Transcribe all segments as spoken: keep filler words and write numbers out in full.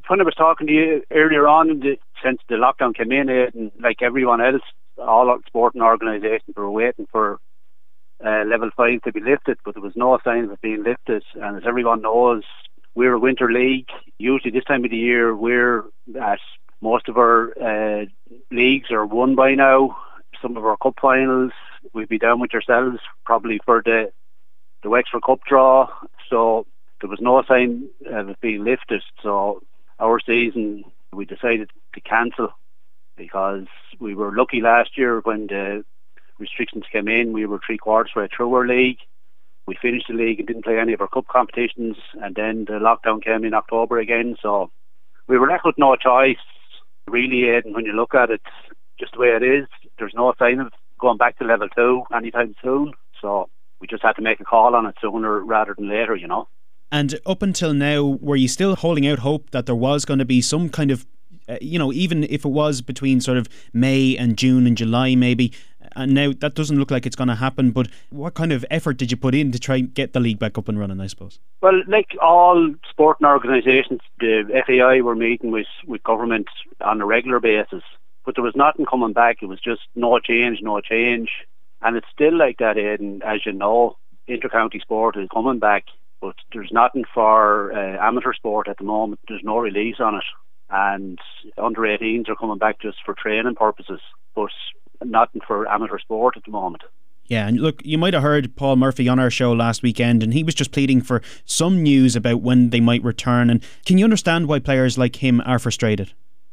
when I was talking to you earlier on, the, since the lockdown came in, and like everyone else, all sporting organisations were waiting for uh, level five to be lifted, but there was no sign of it being lifted. And as everyone knows, we're a winter league. Usually this time of the year, we're at most of our uh, leagues are won by now. Some of our cup finals, we'll be down with yourselves probably for the the Wexford Cup draw. So there was no sign of it being lifted. So our season, we decided to cancel because we were lucky last year when the restrictions came in. We were three quarters way through our league. We finished the league and didn't play any of our cup competitions, and then the lockdown came in October again. So we were left with no choice, really, Aidan, when you look at it, just the way it is. There's no sign of going back to level two anytime soon. So we just had to make a call on it sooner rather than later, you know. And up until now, were you still holding out hope that there was going to be some kind of, uh, you know, even if it was between sort of May and June and July maybe, and now that doesn't look like it's going to happen, but what kind of effort did you put in to try and get the league back up and running, I suppose? Well, like all sporting organisations, the F A I were meeting with, with government on a regular basis, but there was nothing coming back. It was just no change, no change. And it's still like that, Aidan, as you know. Inter-county sport is coming back, but there's nothing for uh, amateur sport at the moment. There's no release on it. And under eighteens are coming back just for training purposes, but nothing for amateur sport at the moment. Yeah, and look, you might have heard Paul Murphy on our show last weekend, and he was just pleading for some news about when they might return. And can you understand why players like him are frustrated?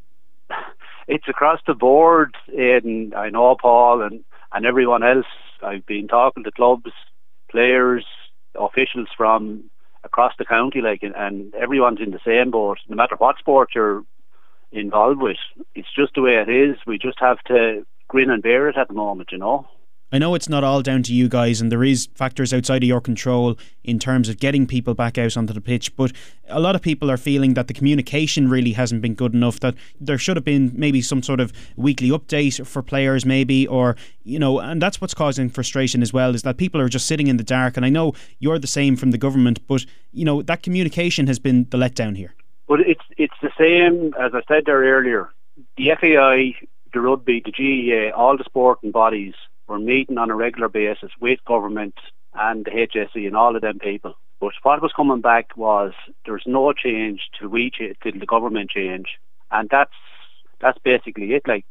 It's across the board, Aidan. I know Paul and, and everyone else. I've been talking to clubs, players, officials from across the county, like, and, and everyone's in the same boat. No matter what sport you're involved with, it's just the way it is. We just have to grin and bear it at the moment, you know. I know it's not all down to you guys, and there is factors outside of your control in terms of getting people back out onto the pitch, but a lot of people are feeling that the communication really hasn't been good enough, that there should have been maybe some sort of weekly update for players maybe, or, you know, and that's what's causing frustration as well, is that people are just sitting in the dark. And I know you're the same from the government, but, you know, that communication has been the letdown here. But it's it's the same, as I said there earlier. The F A I, the rugby, the G E A, all the sporting bodies were meeting on a regular basis with government and the H S E and all of them people. But what was coming back was there's no change till we ch- till the government change, and that's that's basically it. Like,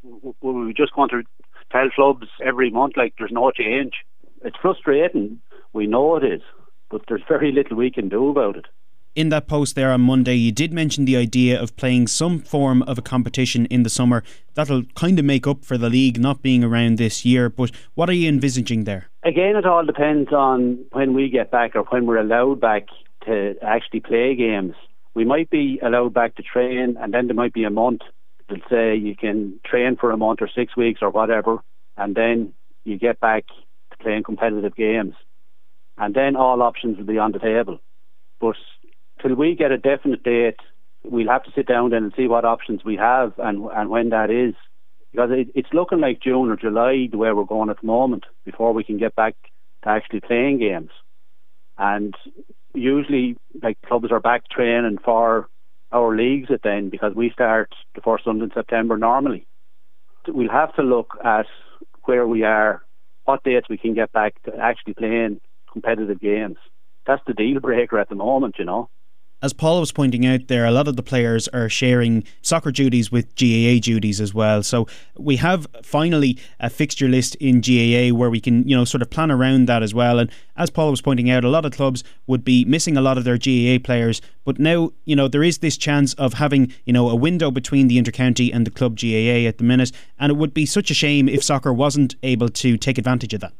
we just want to tell clubs every month, like, there's no change. It's frustrating, we know it is, but there's very little we can do about it. In that post there on Monday, you did mention the idea of playing some form of a competition in the summer. That'll kind of make up for the league not being around this year, but what are you envisaging there? Again, it all depends on when we get back, or when we're allowed back to actually play games. We might be allowed back to train, and then there might be a month. They'll say you can train for a month or six weeks or whatever, and then you get back to playing competitive games. And then all options will be on the table. But till we get a definite date, we'll have to sit down then and see what options we have and and when that is. Because it, it's looking like June or July, the way we're going at the moment, before we can get back to actually playing games. And usually, like, clubs are back training for our leagues at then, because we start the first Sunday in September normally. We'll have to look at where we are, what dates we can get back to actually playing competitive games. That's the deal breaker at the moment, you know. As Paul was pointing out there, a lot of the players are sharing soccer duties with G A A duties as well. So we have finally a fixture list in G A A where we can, you know, sort of plan around that as well. And as Paul was pointing out, a lot of clubs would be missing a lot of their G A A players. But now, you know, there is this chance of having, you know, a window between the intercounty and the club G A A at the minute. And it would be such a shame if soccer wasn't able to take advantage of that.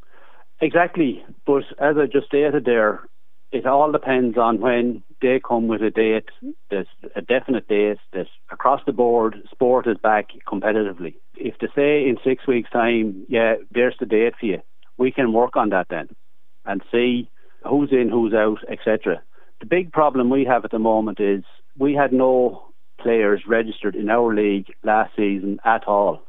Exactly. But as I just stated there, it all depends on when they come with a date. There's a definite date that across the board sport is back competitively. If they say in six weeks' time, yeah, there's the date for you, we can work on that then and see who's in, who's out, et cetera. The big problem we have at the moment is we had no players registered in our league last season at all.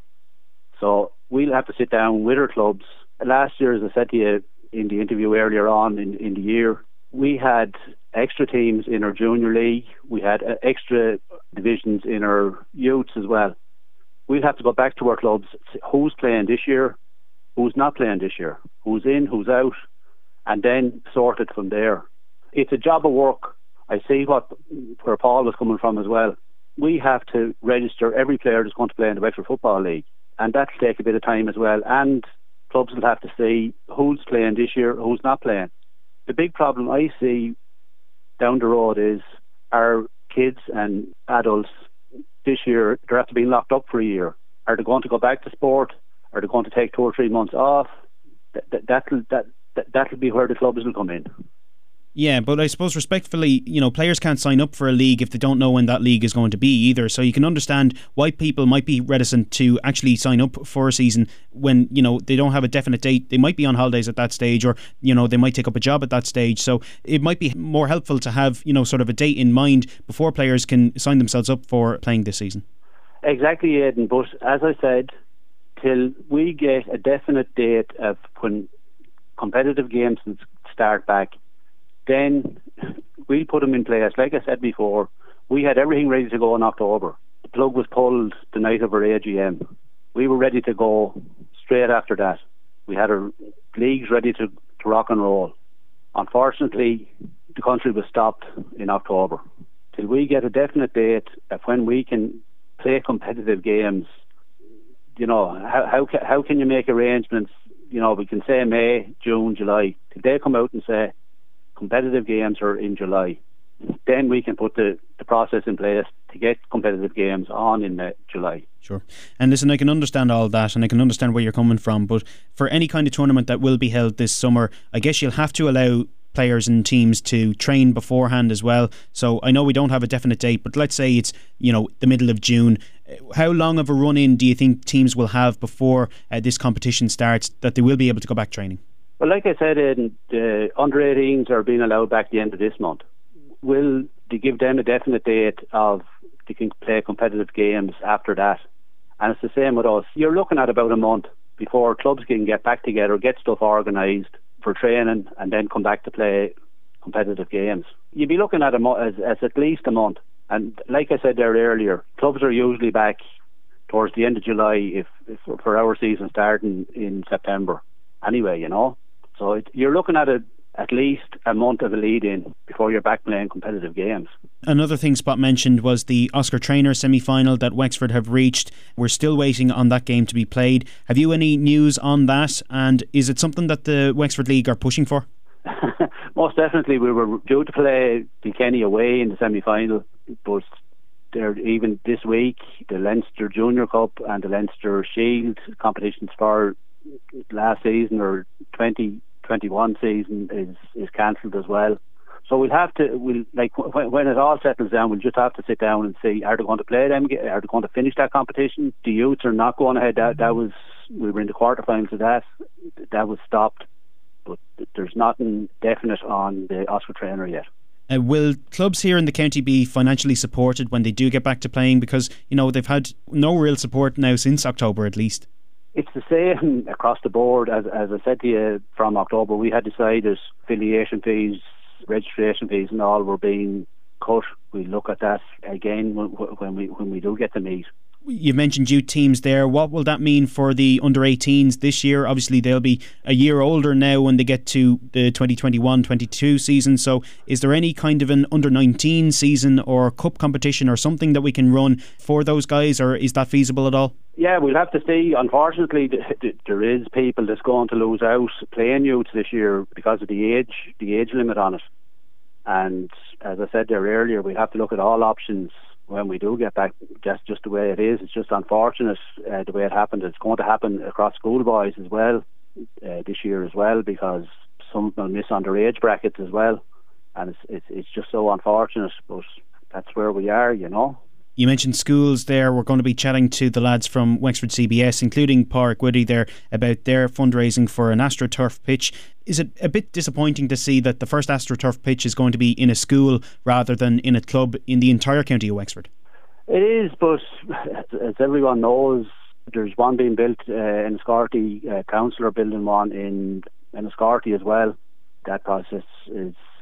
So we'll have to sit down with our clubs. Last year, as I said to you in the interview earlier on in, in the year, we had extra teams in our junior league. We had uh, extra divisions in our youths as well. We'll have to go back to our clubs, who's playing this year, who's not playing this year, who's in, who's out, and then sort it from there. It's a job of work. I see what where Paul was coming from as well. We have to register every player that's going to play in the Wexford Football League, and that'll take a bit of time as well. And clubs will have to see who's playing this year, who's not playing. The big problem I see down the road is our kids and adults this year, they're after being locked up for a year. Are they going to go back to sport? Are they going to take two or three months off? That, that, that'll, that, that, that'll be where the clubs will come in. Yeah, but I suppose respectfully, you know, players can't sign up for a league if they don't know when that league is going to be either. So you can understand why people might be reticent to actually sign up for a season when, you know, they don't have a definite date. They might be on holidays at that stage, or, you know, they might take up a job at that stage. So it might be more helpful to have, you know, sort of a date in mind before players can sign themselves up for playing this season. Exactly, Aidan. But as I said, till we get a definite date of when competitive games start back, then we'll put them in place. Like I said before, we had everything ready to go in October. The plug was pulled the night of our A G M. We were ready to go straight after that. We had our leagues ready to, to rock and roll. Unfortunately, the country was stopped in October. Till we get a definite date of when we can play competitive games, you know, how how, ca- how can you make arrangements? You know, we can say May, June, July. Till they come out and say competitive games are in July, then we can put the, the process in place to get competitive games on in uh, July. Sure. And listen, I can understand all that, and I can understand where you're coming from, but for any kind of tournament that will be held this summer, I guess you'll have to allow players and teams to train beforehand as well. So I know we don't have a definite date, but let's say it's, you know, the middle of June. How long of a run-in do you think teams will have before uh, this competition starts that they will be able to go back training? Well, like I said, Aidan, the under eighteens are being allowed back at the end of this month. Will they give them a definite date of they can play competitive games after that? And it's the same with us. You're looking at about a month before clubs can get back together, get stuff organised for training, and then come back to play competitive games. You'd be looking at a mo- as, as at least a month. And like I said there earlier, clubs are usually back towards the end of July if, if for our season starting in September. Anyway, you know. So it, you're looking at a, at least a month of a lead-in before you're back playing competitive games. Another thing Spot mentioned was the Oscar Traynor semi-final that Wexford have reached. We're still waiting on that game to be played. Have you any news on that? And is it something that the Wexford League are pushing for? Most definitely. We were due to play Kilkenny away in the semi-final, but there, even this week, the Leinster Junior Cup and the Leinster Shield competitions for last season or twenty twenty-one season is, is cancelled as well. So we'll have to, we'll like when, when it all settles down, we'll just have to sit down and see, are they going to play them? Are they going to finish that competition? The youths are not going ahead. That, that was, we were in the quarterfinals of that. That was stopped. But there's nothing definite on the Oscar Traynor yet. Uh, will clubs here in the county be financially supported when they do get back to playing? Because, you know, they've had no real support now since October at least. It's the same across the board. As as I said to you, from October we had decided affiliation fees, registration fees and all were being cut. We look at that again when, when we when we do get to meet. You mentioned youth teams there. What will that mean for the under eighteens this year? Obviously they'll be a year older now when they get to the twenty twenty-one twenty-two season. So is there any kind of an under nineteen season or cup competition or something that we can run for those guys, or is that feasible at all? Yeah, we'll have to see. Unfortunately, th- th- there is people that's going to lose out playing youth this year because of the age, the age limit on it. And as I said there earlier, we have to look at all options when we do get back. That's just the way it is. It's just unfortunate uh, the way it happened. It's going to happen across schoolboys as well uh, this year as well, because some will miss underage brackets as well, and it's, it's it's just so unfortunate. But that's where we are, you know. You mentioned schools there. We're going to be chatting to the lads from Wexford C B S, including Pádraig Whitty there, about their fundraising for an AstroTurf pitch. Is it a bit disappointing to see that the first AstroTurf pitch is going to be in a school rather than in a club in the entire county of Wexford? It is, but as everyone knows, there's one being built uh, in Enniscorthy. Uh, council are building one in Enniscorthy as well. That process is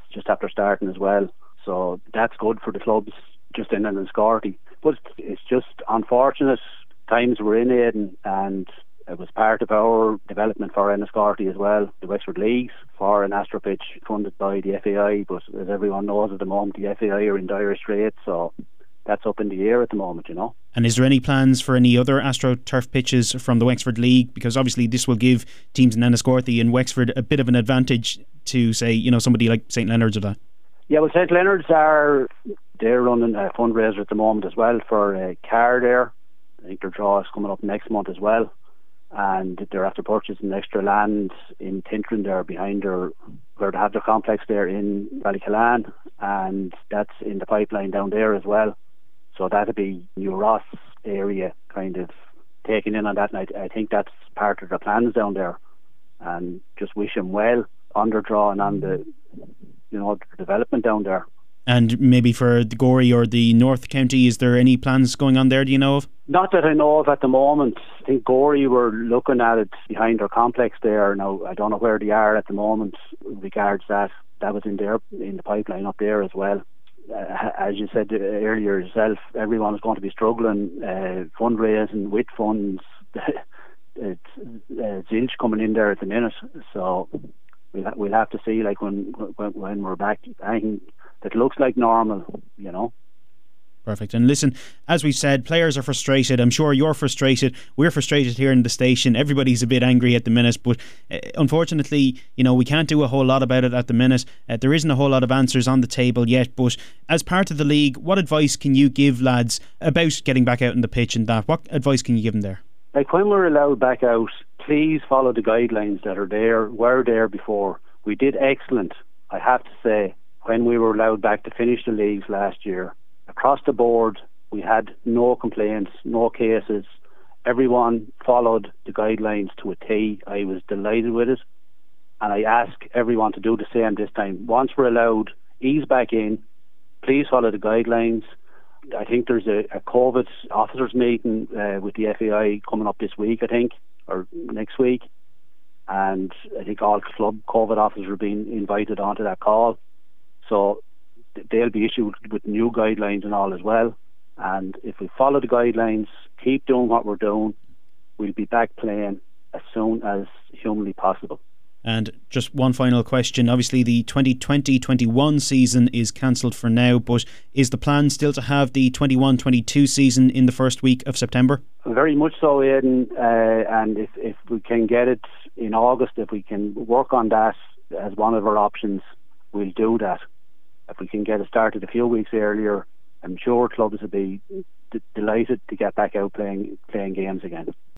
just after starting as well. So that's good for the clubs just in Enniscorthy. But it's just unfortunate times we're in, Aidan, and it was part of our development for Enniscorthy as well, the Wexford Leagues, for an AstroPitch funded by the F A I. But as everyone knows at the moment, the F A I are in dire straits, so that's up in the air at the moment, you know. And is there any plans for any other AstroTurf pitches from the Wexford League? Because obviously this will give teams in Enniscorthy and Wexford a bit of an advantage to, say, you know, somebody like St Leonard's or that. Yeah, well, St Leonard's are, they're running a fundraiser at the moment as well for a car there. I think their draw is coming up next month as well. And they're after purchasing extra land in Tintern there behind their, where they have their complex there in Ballycalan, and that's in the pipeline down there as well. So that'll be New Ross area kind of taking in on that, and I, I think that's part of their plans down there. And just wish them well on their draw and on the, you know, the development down there. And maybe for the Gorey or the North County, is there any plans going on there, do you know of? Not that I know of at the moment. I think Gorey were looking at it behind their complex there. Now, I don't know where they are at the moment regards that. That was in there, in the pipeline up there as well. Uh, as you said earlier yourself, everyone is going to be struggling, uh, fundraising with funds. It's uh, zilch coming in there at the minute. So we'll, ha- we'll have to see, like, when, when, when we're back. I think that looks like normal, you know. Perfect. And listen, as we said, players are frustrated. I'm sure you're frustrated. We're frustrated here in the station. Everybody's a bit angry at the minute, but uh, unfortunately, you know, we can't do a whole lot about it at the minute. Uh, there isn't a whole lot of answers on the table yet, but as part of the league, what advice can you give lads about getting back out on the pitch and that? What advice can you give them there? Like, when we're allowed back out, please follow the guidelines that are there, were there before. We did excellent, I have to say, when we were allowed back to finish the leagues last year. Across the board, we had no complaints, no cases. Everyone followed the guidelines to a T. I was delighted with it. And I ask everyone to do the same this time. Once we're allowed, ease back in. Please follow the guidelines. I think there's a, a COVID officers meeting uh, with the F A I coming up this week, I think, or next week. And I think all club COVID officers are being invited onto that call. So they'll be issued with new guidelines and all as well. And if we follow the guidelines, keep doing what we're doing, we'll be back playing as soon as humanly possible. And just one final question. Obviously the twenty twenty twenty-one season is cancelled for now, but is the plan still to have the twenty-one twenty-two season in the first week of September? Very much so, Aidan. Uh, and if, if we can get it in August, if we can work on that as one of our options, we'll do that. If we can get it started a few weeks earlier, I'm sure clubs will be d- delighted to get back out playing playing games again.